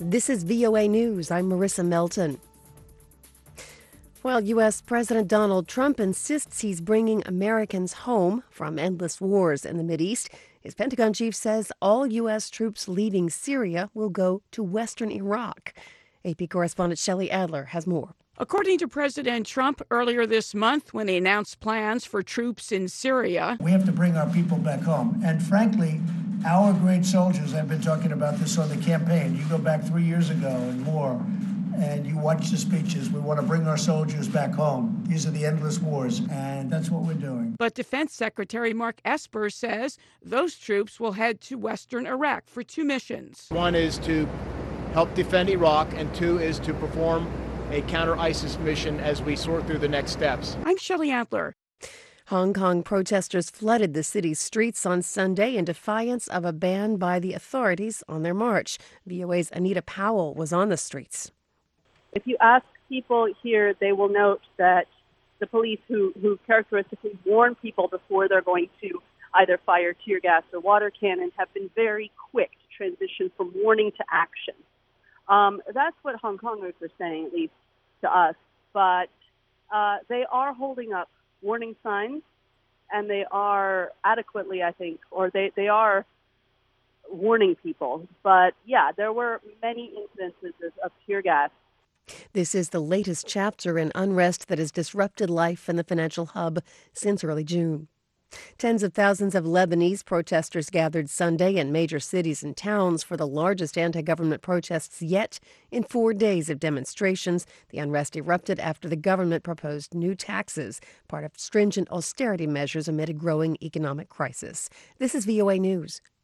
This is VOA News. I'm Marissa Melton. Well, U.S. President Donald Trump insists he's bringing Americans home from endless wars in the Mideast. His Pentagon chief says all U.S. troops leaving Syria will go to western Iraq. AP correspondent Shelley Adler has more. According to President Trump earlier this month, when he announced plans for troops in Syria, we have to bring our people back home. And frankly, our great soldiers have been talking about this on the campaign. You go back 3 years ago and more, and you watch the speeches. We want to bring our soldiers back home. These are the endless wars, and that's what we're doing. But Defense Secretary Mark Esper says those troops will head to western Iraq for two missions. One is to help defend Iraq, and two is to perform a counter-ISIS mission as we sort through the next steps. I'm Shelley Adler. Hong Kong protesters flooded the city's streets on Sunday in defiance of a ban by the authorities on their march. VOA's Anita Powell was on the streets. If you ask people here, they will note that the police who characteristically warn people before they're going to either fire tear gas or water cannon have been very quick to transition from warning to action. That's what Hong Kongers are saying, at least to us. But they are holding up warning signs, and they are adequately, I think, or they are warning people. But, yeah, there were many incidences of tear gas. This is the latest chapter in unrest that has disrupted life in the financial hub since early June. Tens of thousands of Lebanese protesters gathered Sunday in major cities and towns for the largest anti-government protests yet in 4 days of demonstrations. The unrest erupted after the government proposed new taxes, part of stringent austerity measures amid a growing economic crisis. This is VOA News.